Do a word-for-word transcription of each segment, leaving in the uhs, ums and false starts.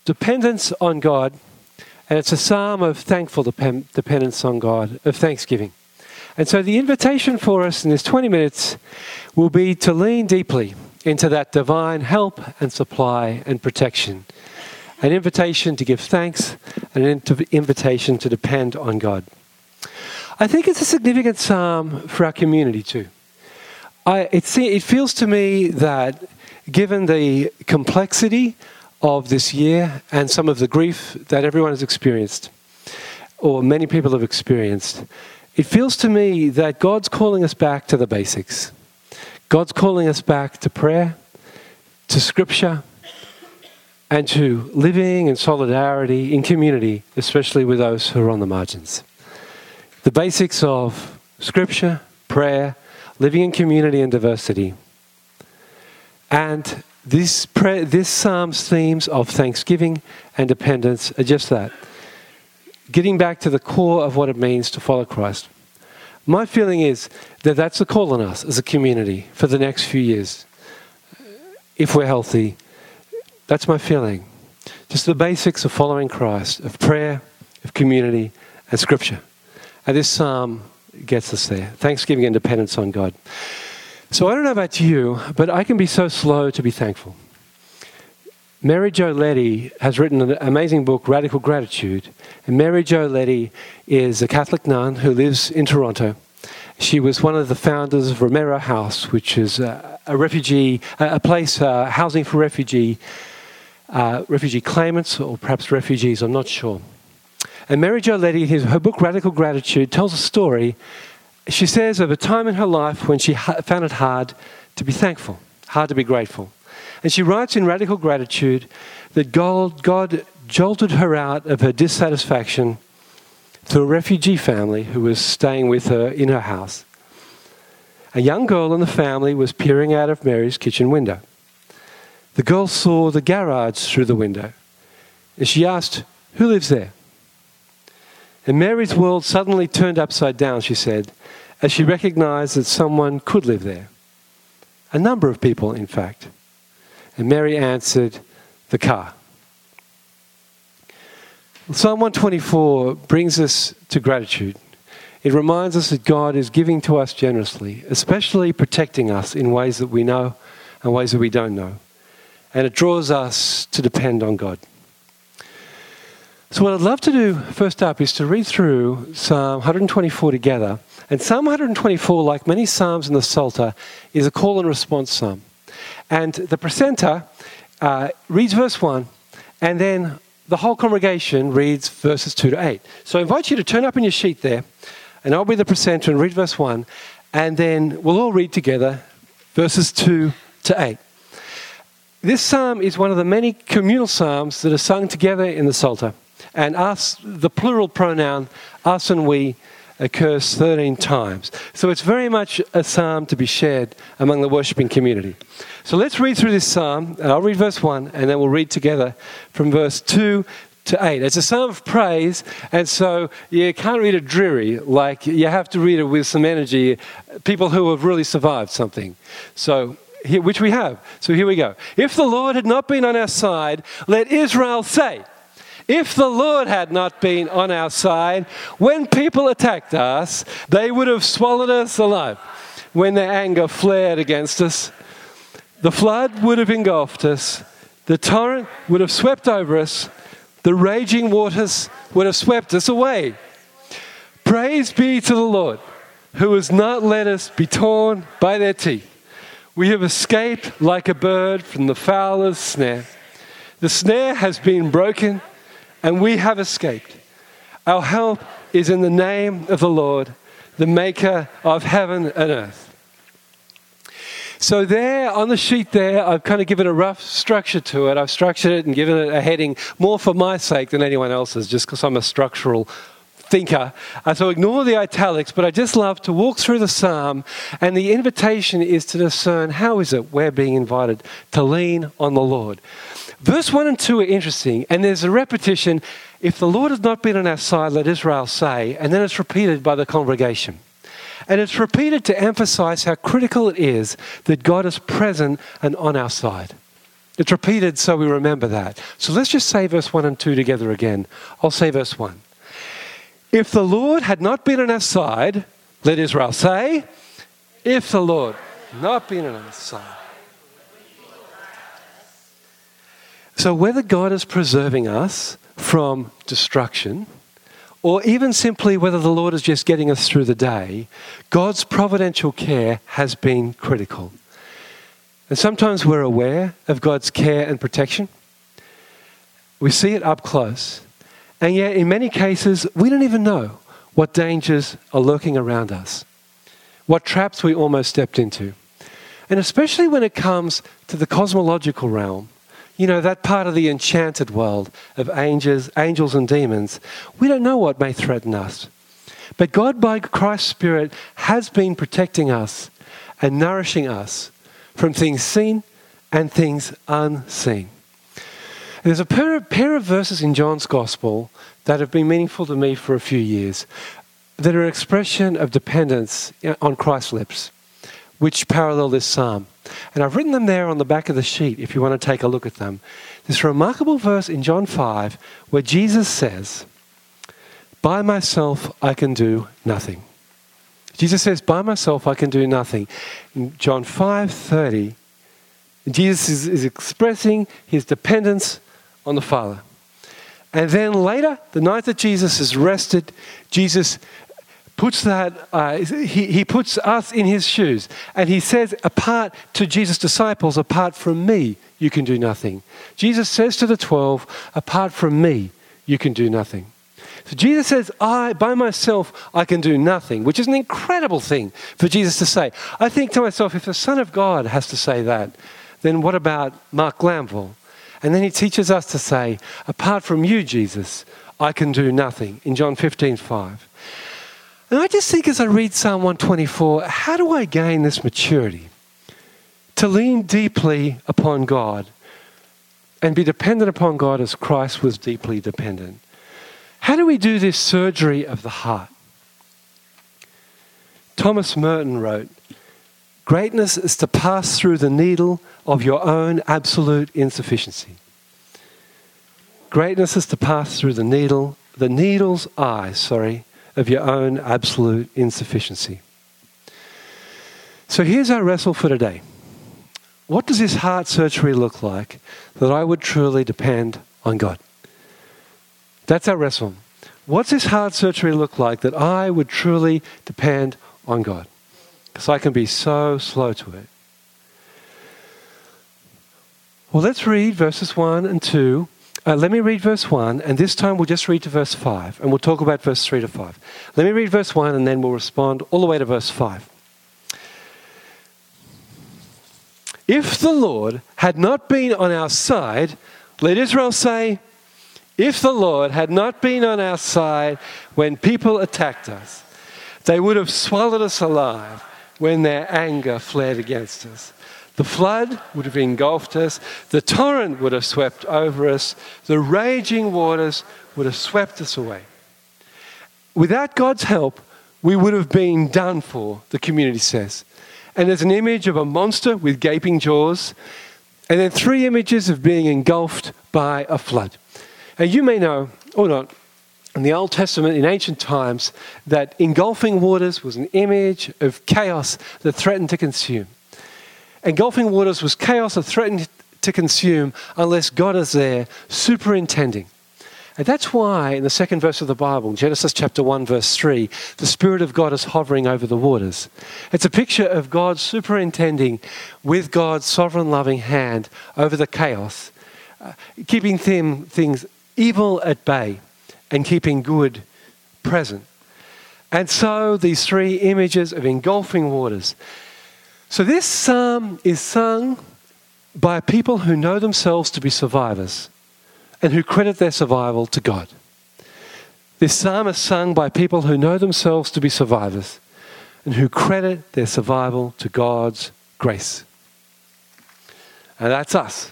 dependence on God, and it's a psalm of thankful dep- dependence on God, of thanksgiving. And so the invitation for us in this twenty minutes will be to lean deeply into that divine help and supply and protection. An invitation to give thanks, and an invitation to depend on God. I think it's a significant psalm for our community too. I, it, it feels to me that given the complexity of this year and some of the grief that everyone has experienced, or many people have experienced, it feels to me that God's calling us back to the basics. God's calling us back to prayer, to Scripture, and to living in solidarity in community, especially with those who are on the margins. The basics of Scripture, prayer, living in community and diversity. And this, prayer, this psalm's themes of thanksgiving and dependence are just that. Getting back to the core of what it means to follow Christ. My feeling is that that's the call on us as a community for the next few years. If we're healthy, that's my feeling. Just the basics of following Christ, of prayer, of community, and Scripture. And this psalm gets us there. Thanksgiving and dependence on God. So I don't know about you, but I can be so slow to be thankful. Mary Jo Leddy has written an amazing book, Radical Gratitude. And Mary Jo Leddy is a Catholic nun who lives in Toronto. She was one of the founders of Romero House, which is a, a refugee, a place, uh, housing for refugee, uh, refugee claimants, or perhaps refugees, I'm not sure. And Mary Jo Leddy, her book, Radical Gratitude, tells a story. She says of a time in her life when she ha- found it hard to be thankful, hard to be grateful. And she writes in Radical Gratitude that God, God jolted her out of her dissatisfaction to a refugee family who was staying with her in her house. A young girl in the family was peering out of Mary's kitchen window. The girl saw the garage through the window, and she asked, "Who lives there?" And Mary's world suddenly turned upside down, she said, as she recognized that someone could live there. A number of people, in fact. And Mary answered, "The car." Psalm one twenty-four brings us to gratitude. It reminds us that God is giving to us generously, especially protecting us in ways that we know and ways that we don't know. And it draws us to depend on God. So what I'd love to do first up is to read through Psalm one twenty-four together. And Psalm one twenty-four, like many psalms in the Psalter, is a call and response psalm. And the presenter uh, reads verse one, and then the whole congregation reads verses two to eight. So I invite you to turn up in your sheet there, and I'll be the presenter and read verse one, and then we'll all read together verses two to eight. This psalm is one of the many communal psalms that are sung together in the Psalter. And us, the plural pronoun, us and we, occurs thirteen times. So it's very much a psalm to be shared among the worshipping community. So let's read through this psalm, and I'll read verse one, and then we'll read together from verse two to eight. It's a psalm of praise, and so you can't read it dreary, like you have to read it with some energy, people who have really survived something. So, here, which we have. So here we go. If the Lord had not been on our side, let Israel say, if the Lord had not been on our side, when people attacked us, they would have swallowed us alive. When their anger flared against us, the flood would have engulfed us, the torrent would have swept over us, the raging waters would have swept us away. Praise be to the Lord, who has not let us be torn by their teeth. We have escaped like a bird from the fowler's snare. The snare has been broken, and we have escaped. Our help is in the name of the Lord, the maker of heaven and earth. So there, on the sheet there, I've kind of given a rough structure to it. I've structured it and given it a heading more for my sake than anyone else's, just because I'm a structural thinker. Uh, so ignore the italics, but I just love to walk through the psalm, and the invitation is to discern how is it we're being invited to lean on the Lord. Verse one and two are interesting, and there's a repetition, if the Lord has not been on our side, let Israel say, and then it's repeated by the congregation. And it's repeated to emphasize how critical it is that God is present and on our side. It's repeated so we remember that. So let's just say verse one and two together again. I'll say verse one. If the Lord had not been on our side, let Israel say, if the Lord had not been on our side. So whether God is preserving us from destruction, or even simply whether the Lord is just getting us through the day, God's providential care has been critical. And sometimes we're aware of God's care and protection. We see it up close. And yet in many cases, we don't even know what dangers are lurking around us, what traps we almost stepped into. And especially when it comes to the cosmological realm, you know, that part of the enchanted world of angels, angels and demons, we don't know what may threaten us. But God, by Christ's Spirit, has been protecting us and nourishing us from things seen and things unseen. There's a pair of, pair of verses in John's Gospel that have been meaningful to me for a few years that are an expression of dependence on Christ's lips, which parallel this psalm. And I've written them there on the back of the sheet if you want to take a look at them. This remarkable verse in John five where Jesus says, by myself I can do nothing. Jesus says, by myself I can do nothing. In John five thirty, Jesus is, is expressing his dependence on the Father. And then later, the night that Jesus is rested, Jesus puts that, uh, he, he puts us in his shoes. And he says, apart to Jesus' disciples, apart from me, you can do nothing. Jesus says to the twelve, apart from me, you can do nothing. So Jesus says, I, by myself, I can do nothing, which is an incredible thing for Jesus to say. I think to myself, if the Son of God has to say that, then what about Mark Glanville? And then he teaches us to say, apart from you, Jesus, I can do nothing, in John fifteen five. And I just think as I read Psalm one twenty-four, how do I gain this maturity to lean deeply upon God and be dependent upon God as Christ was deeply dependent? How do we do this surgery of the heart? Thomas Merton wrote, greatness is to pass through the needle of your own absolute insufficiency. Greatness is to pass through the needle, the needle's eye, sorry, of your own absolute insufficiency. So here's our wrestle for today. What does this heart surgery look like that I would truly depend on God? That's our wrestle. What's this heart surgery look like that I would truly depend on God? Because I can be so slow to it. Well, let's read verses one and two. Uh, let me read verse one, and this time we'll just read to verse five, and we'll talk about verse three to five. Let me read verse one, and then we'll respond all the way to verse five. If the Lord had not been on our side, let Israel say, if the Lord had not been on our side when people attacked us, they would have swallowed us alive when their anger flared against us. The flood would have engulfed us. The torrent would have swept over us. The raging waters would have swept us away. Without God's help, we would have been done for, the community says. And there's an image of a monster with gaping jaws, and then three images of being engulfed by a flood. And you may know, or not, in the Old Testament, in ancient times, that engulfing waters was an image of chaos that threatened to consume. Engulfing waters was chaos that threatened to consume unless God is there superintending. And that's why in the second verse of the Bible, Genesis chapter one, verse three, the Spirit of God is hovering over the waters. It's a picture of God superintending with God's sovereign loving hand over the chaos, uh, keeping them, things evil at bay and keeping good present. And so these three images of engulfing waters. So this psalm is sung by people who know themselves to be survivors and who credit their survival to God. This psalm is sung by people who know themselves to be survivors and who credit their survival to God's grace. And that's us.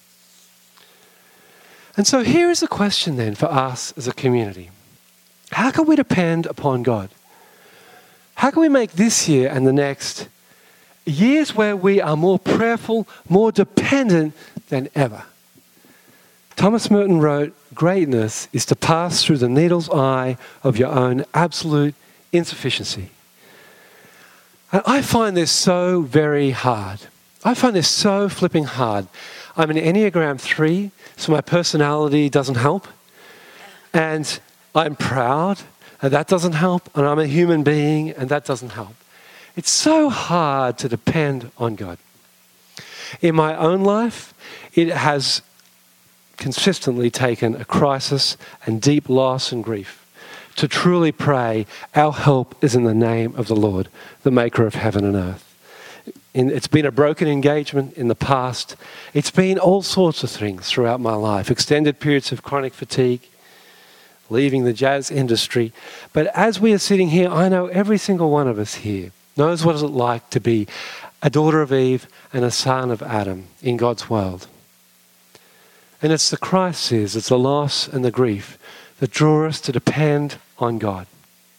And so here is the question then for us as a community. How can we depend upon God? How can we make this year and the next years where we are more prayerful, more dependent than ever. Thomas Merton wrote, "Greatness is to pass through the needle's eye of your own absolute insufficiency." And I find this so very hard. I find this so flipping hard. I'm an Enneagram three, so my personality doesn't help. And I'm proud, and that doesn't help. And I'm a human being, and that doesn't help. It's so hard to depend on God. In my own life, it has consistently taken a crisis and deep loss and grief to truly pray, our help is in the name of the Lord, the maker of heaven and earth. In, it's been a broken engagement in the past. It's been all sorts of things throughout my life, extended periods of chronic fatigue, leaving the jazz industry. But as we are sitting here, I know every single one of us here knows what it's like to be a daughter of Eve and a son of Adam in God's world. And it's the crises, it's the loss and the grief that draw us to depend on God.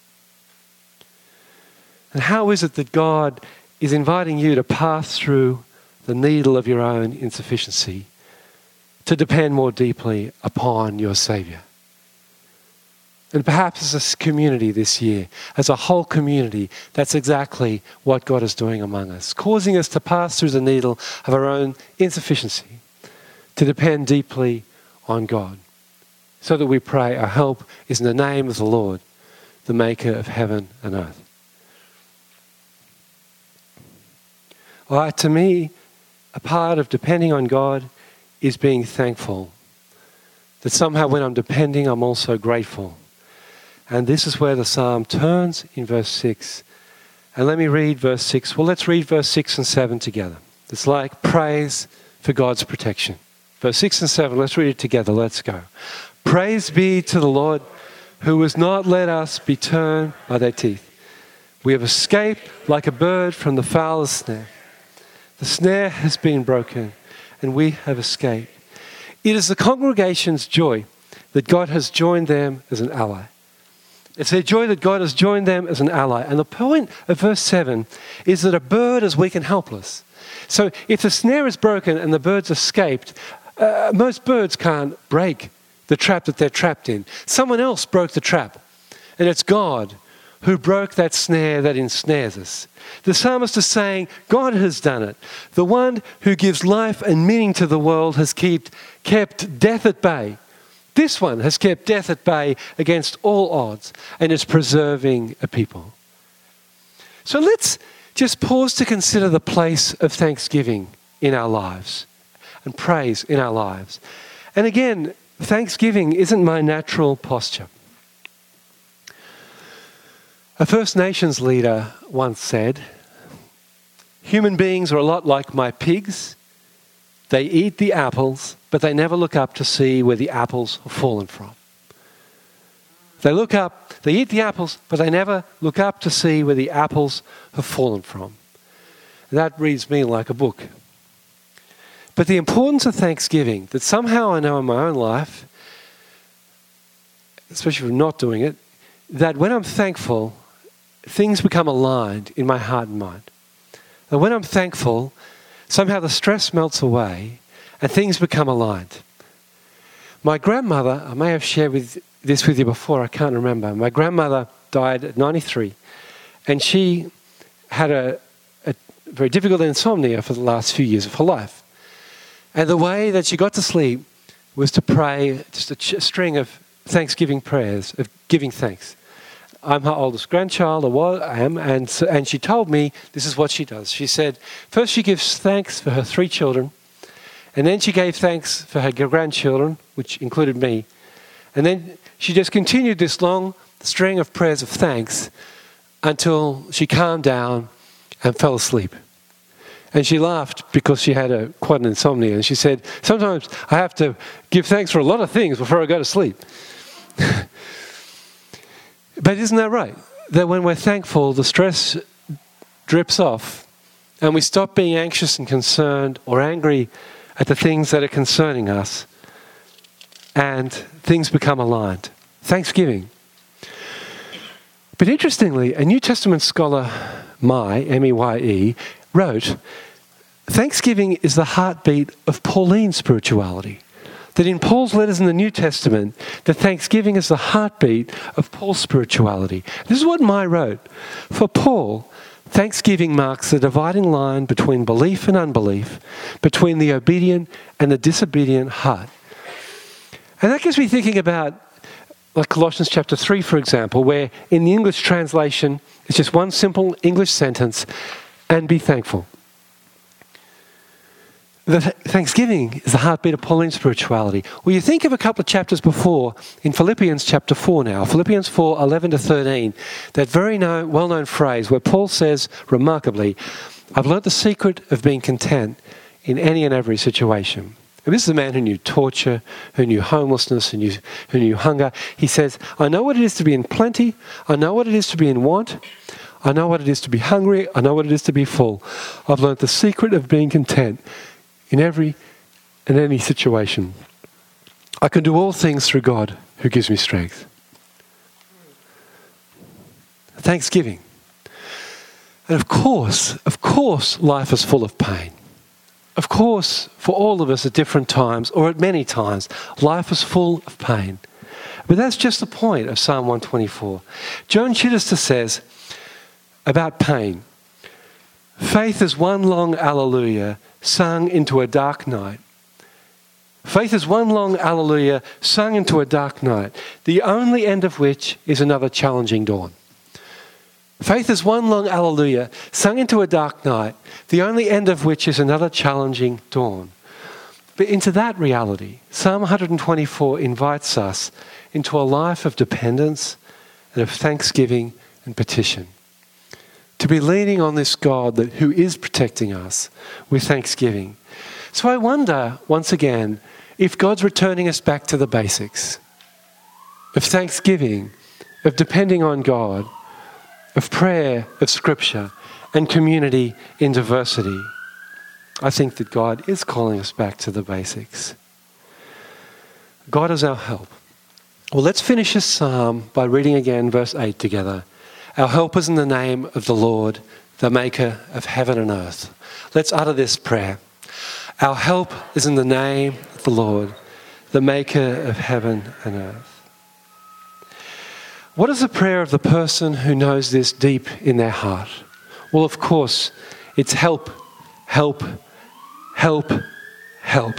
And how is it that God is inviting you to pass through the needle of your own insufficiency to depend more deeply upon your Saviour? And perhaps as a community this year, as a whole community, that's exactly what God is doing among us, causing us to pass through the needle of our own insufficiency, to depend deeply on God, so that we pray our help is in the name of the Lord, the maker of heaven and earth. All right, to me, a part of depending on God is being thankful. That somehow when I'm depending, I'm also grateful. And this is where the psalm turns in verse six. And let me read verse six. Well, let's read verse six and seven together. It's like praise for God's protection. Verse six and seven, let's read it together. Let's go. Praise be to the Lord, who has not let us be turned by their teeth. We have escaped like a bird from the fowler's snare. The snare has been broken, and we have escaped. It is the congregation's joy that God has joined them as an ally. It's their joy that God has joined them as an ally. And the point of verse seven is that a bird is weak and helpless. So if the snare is broken and the bird's escaped, uh, most birds can't break the trap that they're trapped in. Someone else broke the trap, and it's God who broke that snare that ensnares us. The psalmist is saying, God has done it. The one who gives life and meaning to the world has kept, kept death at bay. This one has kept death at bay against all odds and is preserving a people. So let's just pause to consider the place of thanksgiving in our lives and praise in our lives. And again, thanksgiving isn't my natural posture. A First Nations leader once said, "Human beings are a lot like my pigs. They eat the apples, but they never look up to see where the apples have fallen from." They look up, they eat the apples, but they never look up to see where the apples have fallen from. And that reads me like a book. But the importance of thanksgiving, that somehow I know in my own life, especially if I'm not doing it, that when I'm thankful, things become aligned in my heart and mind. And when I'm thankful, somehow the stress melts away and things become aligned. My grandmother, I may have shared with this with you before, I can't remember. My grandmother died at ninety-three, and she had a, a very difficult insomnia for the last few years of her life. And the way that she got to sleep was to pray just a ch- string of thanksgiving prayers, of giving thanks. I'm her oldest grandchild, I, was, I am, and, so, and she told me this is what she does. She said, first she gives thanks for her three children, and then she gave thanks for her grandchildren, which included me. And then she just continued this long string of prayers of thanks until she calmed down and fell asleep. And she laughed because she had a, quite an insomnia. And she said, sometimes I have to give thanks for a lot of things before I go to sleep. But isn't that right? That when we're thankful, the stress drips off and we stop being anxious and concerned or angry at the things that are concerning us, and things become aligned. Thanksgiving. But interestingly, a New Testament scholar, Meye, M E Y E, wrote Thanksgiving is the heartbeat of Pauline spirituality. That in Paul's letters in the New Testament, that thanksgiving is the heartbeat of Paul's spirituality. This is what Mai wrote. For Paul, thanksgiving marks the dividing line between belief and unbelief, between the obedient and the disobedient heart. And that gets me thinking about like Colossians chapter three, for example, where in the English translation, it's just one simple English sentence, and be thankful. The th- Thanksgiving is the heartbeat of Pauline spirituality. Well, you think of a couple of chapters before, in Philippians chapter four now, Philippians four, eleven to thirteen, that very known, well-known phrase where Paul says, remarkably, I've learnt the secret of being content in any and every situation. And this is a man who knew torture, who knew homelessness, who knew, who knew hunger. He says, I know what it is to be in plenty. I know what it is to be in want. I know what it is to be hungry. I know what it is to be full. I've learnt the secret of being content in every and any situation. I can do all things through God who gives me strength. Thanksgiving. And of course, of course, life is full of pain. Of course, for all of us at different times, or at many times, life is full of pain. But that's just the point of Psalm one twenty-four. Joan Chittister says about pain, faith is one long alleluia sung into a dark night. Faith is one long alleluia sung into a dark night, the only end of which is another challenging dawn. Faith is one long alleluia sung into a dark night, the only end of which is another challenging dawn. But into that reality, Psalm one twenty-four invites us into a life of dependence and of thanksgiving and petition. To be leaning on this God that, who is protecting us with thanksgiving. So I wonder, once again, if God's returning us back to the basics of thanksgiving, of depending on God, of prayer, of scripture, and community in diversity. I think that God is calling us back to the basics. God is our help. Well, let's finish this psalm by reading again verse eight together. Our help is in the name of the Lord, the maker of heaven and earth. Let's utter this prayer. Our help is in the name of the Lord, the maker of heaven and earth. What is the prayer of the person who knows this deep in their heart? Well, of course, it's help, help, help, help.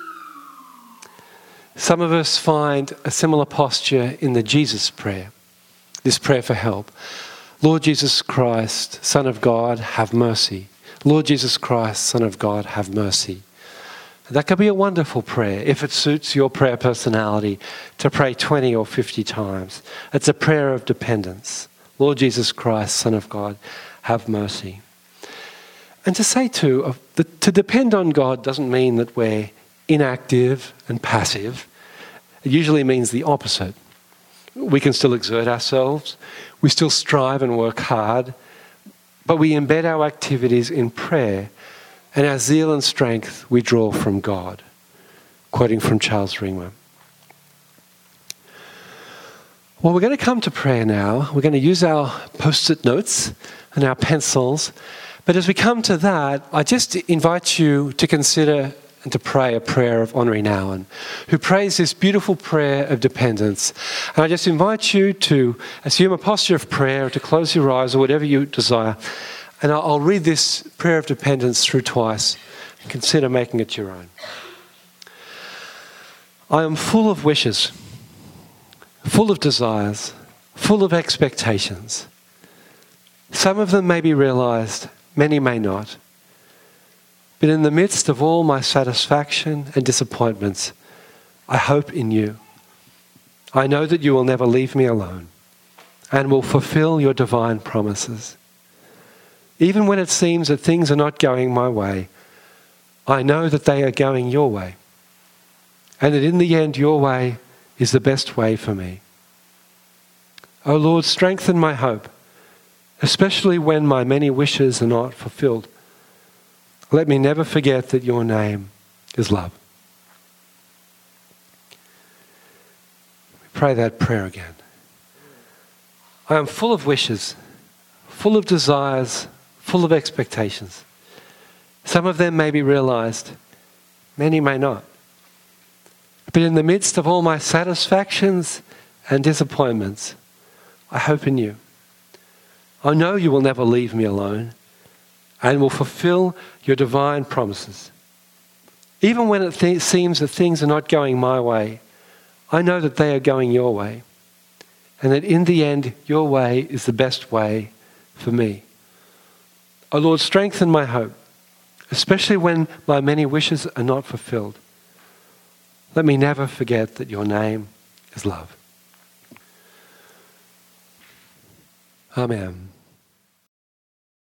Some of us find a similar posture in the Jesus prayer, this prayer for help. Lord Jesus Christ, Son of God, have mercy. Lord Jesus Christ, Son of God, have mercy. That could be a wonderful prayer if it suits your prayer personality to pray twenty or fifty times. It's a prayer of dependence. Lord Jesus Christ, Son of God, have mercy. And to say too, to depend on God doesn't mean that we're inactive and passive. It usually means the opposite. We can still exert ourselves. We still strive and work hard. But we embed our activities in prayer. And our zeal and strength we draw from God. Quoting from Charles Ringmer. Well, we're going to come to prayer now. We're going to use our post-it notes and our pencils. But as we come to that, I just invite you to consider and to pray a prayer of Henri Nouwen, who prays this beautiful prayer of dependence. And I just invite you to assume a posture of prayer, or to close your eyes, or whatever you desire. And I'll read this prayer of dependence through twice. Consider making it your own. I am full of wishes, full of desires, full of expectations. Some of them may be realized, many may not. But in the midst of all my satisfaction and disappointments, I hope in you. I know that you will never leave me alone and will fulfill your divine promises. Even when it seems that things are not going my way, I know that they are going your way, and that in the end your way is the best way for me. O Lord, strengthen my hope, especially when my many wishes are not fulfilled. Let me never forget that your name is love. Pray that prayer again. I am full of wishes, full of desires, full of expectations. Some of them may be realized, many may not. But in the midst of all my satisfactions and disappointments, I hope in you. I know you will never leave me alone and will fulfill your divine promises. Even when it th- seems that things are not going my way, I know that they are going your way, and that in the end, your way is the best way for me. O Lord, strengthen my hope, especially when my many wishes are not fulfilled. Let me never forget that your name is love. Amen.